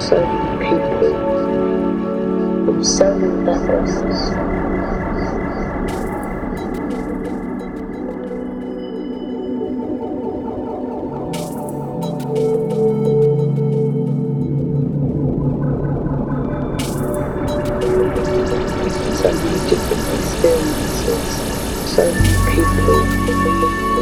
so many people from so many backgrounds. So many different experiences, so many people.